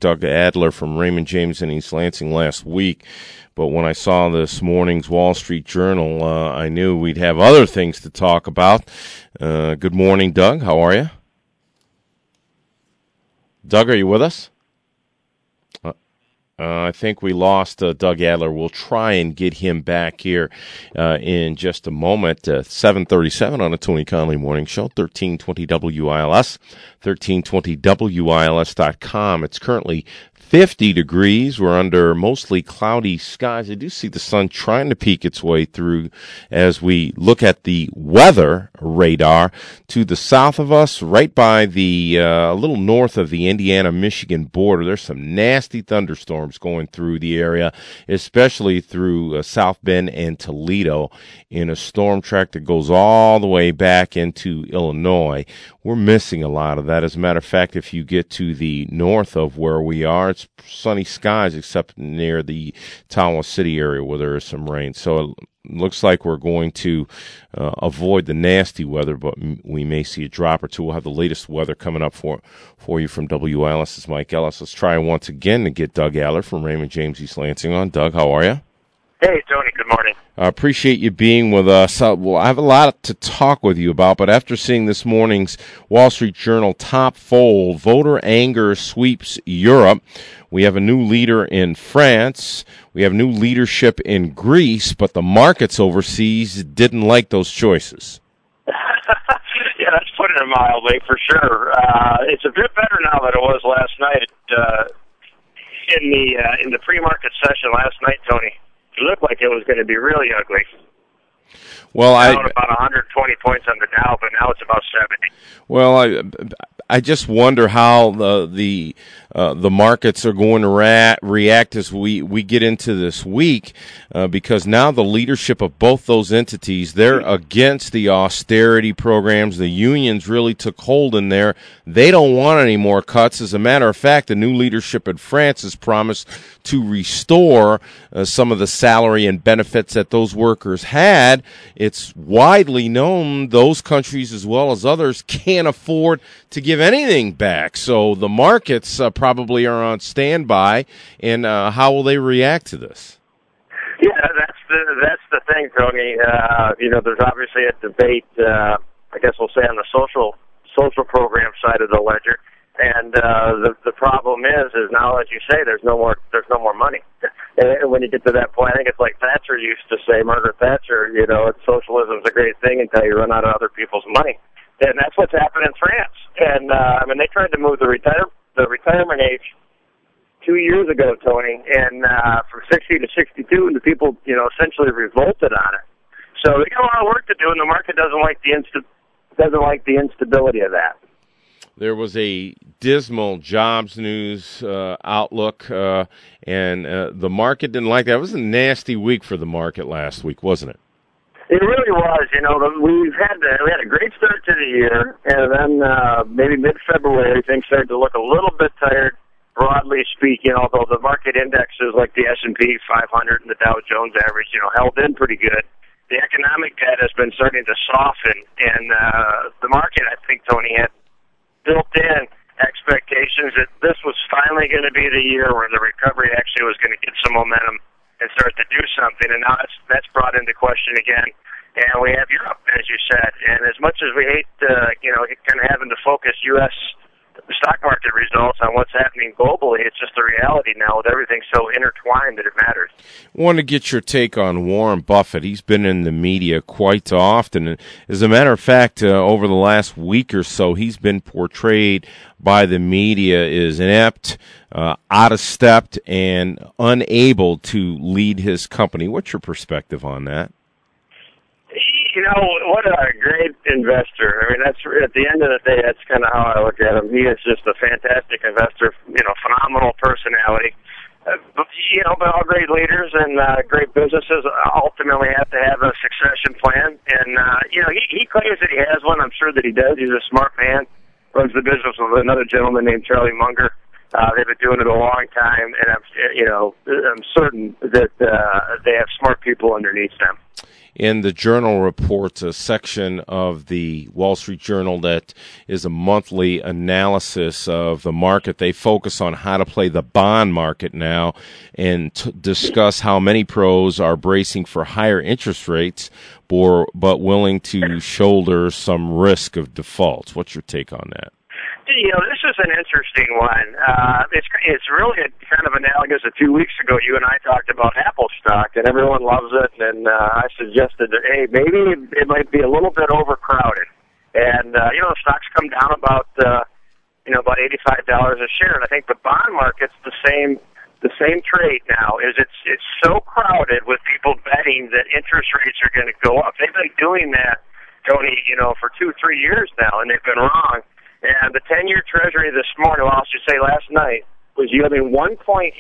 Doug Adler from Raymond James in East Lansing last week. But when I saw this morning's Wall Street Journal, I knew we'd have other things to talk about. Good morning, Doug. How are you? Doug, are you with us? I think we lost Doug Adler. We'll try and get him back here in just a moment. 7:37 on the Tony Conley Morning Show, 1320 WILS, 1320WILS.com. It's currently 50 degrees. We're under mostly cloudy skies. I do see the sun trying to peek its way through as we look at the weather radar to the south of us, right by the a little north of the Indiana-Michigan border. There's some nasty thunderstorms going through the area, especially through South Bend and Toledo in a storm track that goes all the way back into Illinois. We're missing a lot of that. As a matter of fact, if you get to the north of where we are, it's sunny skies except near the Tawas City area where there is some rain. So it looks like we're going to avoid the nasty weather, but we may see a drop or two. We'll have the latest weather coming up for you from WILS. This is Mike Ellis. Let's try once again to get Doug Adler from Raymond James East Lansing on. Doug, how are you? Hey, Tony. Good morning. I appreciate you being with us. Well, I have a lot to talk with you about, but after seeing this morning's Wall Street Journal top fold, voter anger sweeps Europe. We have a new leader in France. We have new leadership in Greece, but the markets overseas didn't like those choices. Yeah, that's putting it mildly, for sure. It's a bit better now than it was last night. In the pre-market session last night, Tony, it looked like it was going to be really ugly. Well, down about 120 points on the Dow, but now it's about 70. Well, I just wonder how the markets are going to react as we get into this week, because now the leadership of both those entities, they're against the austerity programs. The unions really took hold in there. They don't want any more cuts. As a matter of fact, the new leadership in France has promised to restore some of the salary and benefits that those workers had. It's widely known those countries as well as others can't afford to give anything back. So the markets probably are on standby. And how will they react to this? Yeah, that's the thing, Tony. There's obviously a debate. I guess we'll say on the social program side of the ledger. And the problem is now, as you say, there's no more money. And when you get to that point, I think it's like Thatcher used to say, Margaret Thatcher, socialism's a great thing until you run out of other people's money. And that's what's happened in France. And they tried to move the retirement age 2 years ago, Tony, and from 60 to 62, and the people, essentially revolted on it. So they got a lot of work to do, and the market doesn't like the instability of that. There was a dismal jobs news outlook, and the market didn't like that. It was a nasty week for the market last week, wasn't it? It really was. We had a great start to the year, and then maybe mid-February things started to look a little bit tired, broadly speaking, although the market indexes like the S&P 500 and the Dow Jones average, held in pretty good. The economic data has been starting to soften, and the market, I think, Tony, had built-in expectations that this was finally going to be the year where the recovery actually was going to get some momentum and start to do something, and now that's brought into question again. And we have Europe, as you said, and as much as we hate, kind of having to focus U.S. stock market results on what's happening globally, it's just a reality now with everything so intertwined that it matters. I want to get your take on Warren Buffett. He's been in the media quite often. As a matter of fact, over the last week or so, he's been portrayed by the media as inept, out of step, and unable to lead his company. What's your perspective on that? What a great investor. I mean, that's at the end of the day, that's kind of how I look at him. He is just a fantastic investor, phenomenal personality. But all great leaders and great businesses ultimately have to have a succession plan. And, he claims that he has one. I'm sure that he does. He's a smart man. Runs the business with another gentleman named Charlie Munger. They've been doing it a long time, and I'm certain that they have smart people underneath them. in the Journal reports, a section of the Wall Street Journal that is a monthly analysis of the market. They focus on how to play the bond market now and discuss how many pros are bracing for higher interest rates but willing to shoulder some risk of defaults. What's your take on that? This is an interesting one. It's really kind of analogous to 2 weeks ago. You and I talked about Apple stock, and everyone loves it. And I suggested that, hey, maybe it might be a little bit overcrowded. And stocks come down about $85 a share. And I think the bond market's the same trait now. Is it's so crowded with people betting that interest rates are going to go up. They've been doing that, Tony, for 2-3 years now, and they've been wrong. And the 10-year Treasury this morning, well, I should say last night, was yielding 1.84%.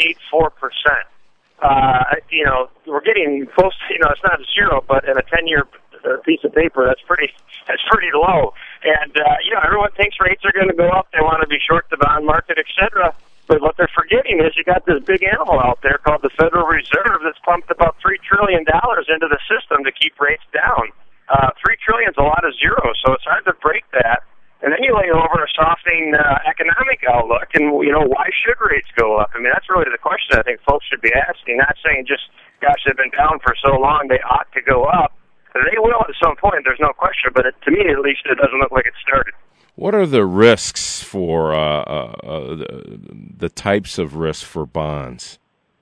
We're getting close to, it's not zero, but in a 10-year piece of paper, that's pretty low. And, everyone thinks rates are going to go up. They want to be short the bond market, et cetera. But what they're forgetting is you got this big animal out there called the Federal Reserve that's pumped about $3 trillion into the system to keep rates down. $3 trillion is a lot of zeros, so it's hard to break that. And then you lay over a softening economic outlook, and, why should rates go up? I mean, that's really the question I think folks should be asking, not saying just, gosh, they've been down for so long, they ought to go up. They will at some point, there's no question, but to me, at least, it doesn't look like it started. What are the risks for the types of risks for bonds?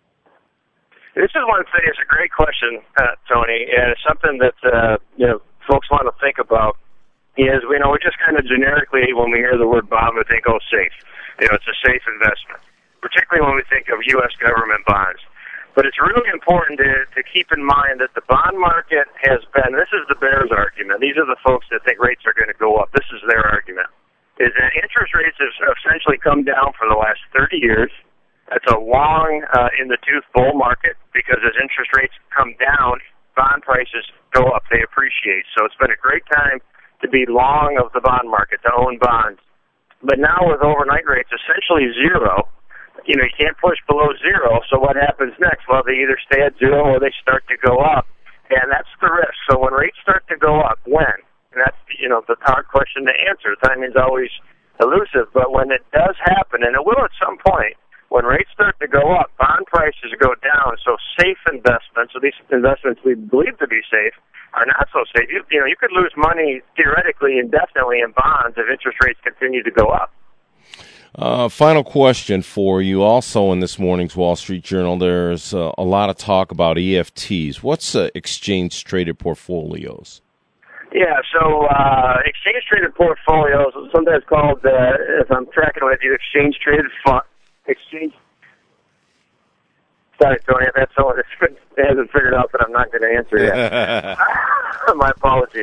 This is one thing, it's a great question, Tony, and it's something that, folks want to think about. Is we just kind of generically, when we hear the word bond, we think, safe. It's a safe investment, particularly when we think of U.S. government bonds. But it's really important to keep in mind that the bond market has been, this is the bears' argument. These are the folks that think rates are going to go up. This is their argument, is that interest rates have essentially come down for the last 30 years. That's a long in-the-tooth bull market because as interest rates come down, bond prices go up. They appreciate. So it's been a great time to be long of the bond market, to own bonds. But now with overnight rates essentially zero, you can't push below zero, so what happens next? Well, they either stay at zero or they start to go up, and that's the risk. So when rates start to go up, when? And that's, the hard question to answer. Timing's always elusive, but when it does happen, and it will at some point, when rates start to go up, bond prices go down, so safe investments, so these investments we believe to be safe, are not so safe. You could lose money theoretically indefinitely in bonds if interest rates continue to go up. Final question for you. Also in this morning's Wall Street Journal, there's a lot of talk about EFTs. What's exchange-traded portfolios? Yeah, so exchange-traded portfolios, sometimes called, if I'm tracking with you, exchange-traded fund. Sorry, Tony, that's all. It hasn't figured out that I'm not going to answer yet. My apologies.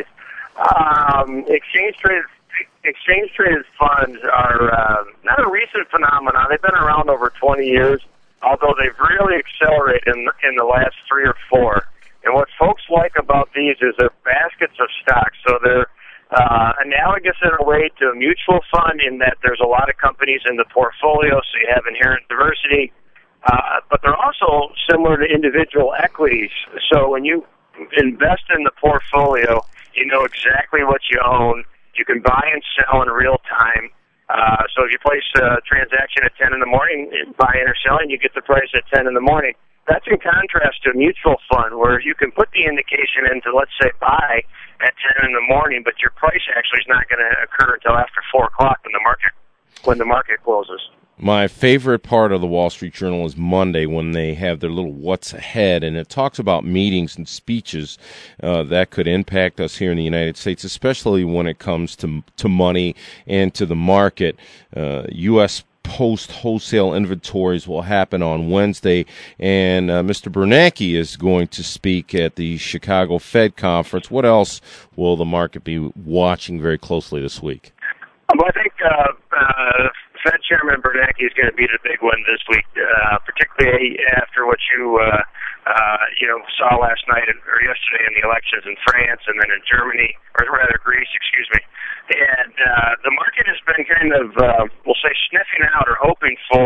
Exchange-traded funds are not a recent phenomenon. They've been around over 20 years, although they've really accelerated in the last 3 or 4. And what folks like about these is they're baskets of stocks. So they're analogous in a way to a mutual fund in that there's a lot of companies in the portfolio, so you have inherent diversity. But they're also similar to individual equities. So when you invest in the portfolio, you know exactly what you own. You can buy and sell in real time. So if you place a transaction at 10 in the morning, buying or selling, you get the price at 10 in the morning. That's in contrast to a mutual fund where you can put the indication into, let's say, buy at 10 in the morning, but your price actually is not going to occur until after 4 o'clock when the market closes. My favorite part of the Wall Street Journal is Monday when they have their little what's ahead, and it talks about meetings and speeches that could impact us here in the United States, especially when it comes to money and to the market. U.S. Post wholesale inventories will happen on Wednesday, and Mr. Bernanke is going to speak at the Chicago Fed conference. What else will the market be watching very closely this week? Well, I think Fed Chairman Bernanke is going to be the big one this week, particularly after what you saw last night or yesterday in the elections in France and then in Germany, or rather Greece, excuse me. And the market has been kind of, we'll say, sniffing out or hoping for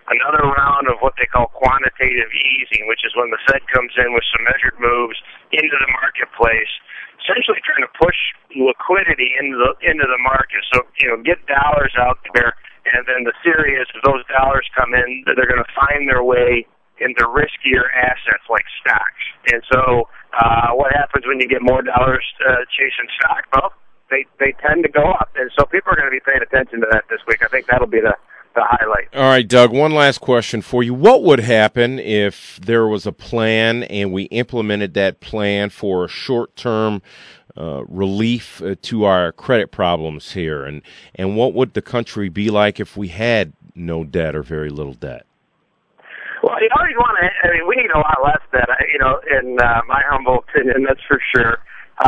another round of what they call quantitative easing, which is when the Fed comes in with some measured moves into the marketplace, essentially trying to push liquidity into the market. So, get dollars out there, and then the theory is if those dollars come in, they're going to find their way into riskier assets like stocks. And so what happens when you get more dollars chasing stock? Well, they tend to go up. And so people are going to be paying attention to that this week. I think that'll be the highlight. All right, Doug, one last question for you. What would happen if there was a plan and we implemented that plan for short-term relief to our credit problems here? And what would the country be like if we had no debt or very little debt? Well, you always want to, we need a lot less debt, in my humble opinion, that's for sure.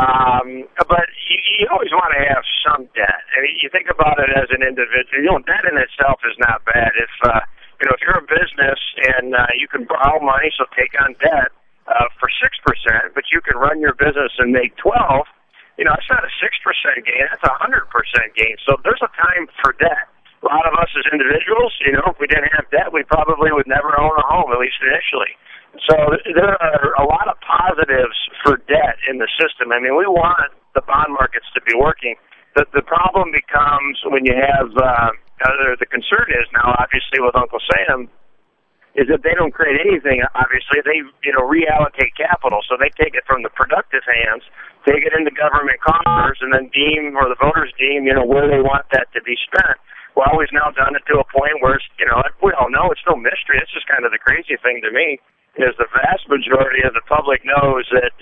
But you always want to have some debt. You think about it as an individual. Debt in itself is not bad. If you're a business and you can borrow money, so take on debt for 6%, but you can run your business and make 12. It's not a 6% gain. That's a 100% gain. So there's a time for debt. A lot of us as individuals, if we didn't have debt, we probably would never own a home, at least initially. So there are a lot of positives for debt in the system. We want the bond markets to be working. The problem becomes when you have, the concern is now, obviously, with Uncle Sam, is that they don't create anything, obviously. They, reallocate capital. So they take it from the productive hands, take it into government coffers, and then deem, or the voters deem, where they want that to be spent. Well, we've now done it to a point where, we all know it's no mystery. It's just kind of the crazy thing to me is the vast majority of the public knows that,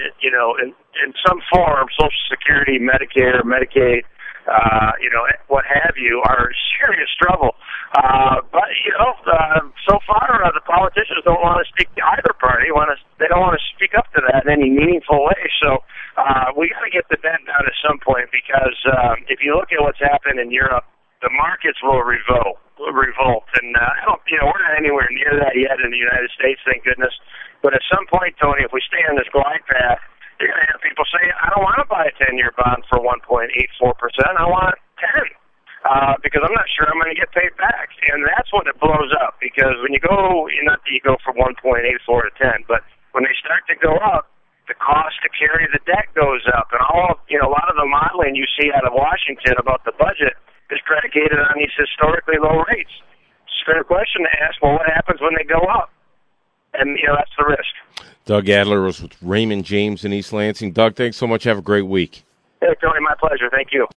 in some form, Social Security, Medicare, Medicaid, what have you, are in serious trouble. But, so far, the politicians don't want to speak to either party. They don't want to speak up to that in any meaningful way. So we got to get the debt down at some point because if you look at what's happened in Europe, the markets will revolt. And we're not anywhere near that yet in the United States, thank goodness. But at some point, Tony, if we stay on this glide path, you're going to have people say, I don't want to buy a 10-year bond for 1.84%. I want 10 because I'm not sure I'm going to get paid back. And that's when it blows up because when you go, not that you go from 1.84 to 10, but when they start to go up, the cost to carry the debt goes up. And a lot of the modeling you see out of Washington about the budget is predicated on these historically low rates. It's a fair question to ask, well, what happens when they go up? And, that's the risk. Doug Adler was with Raymond James in East Lansing. Doug, thanks so much. Have a great week. Hey, Tony, my pleasure. Thank you.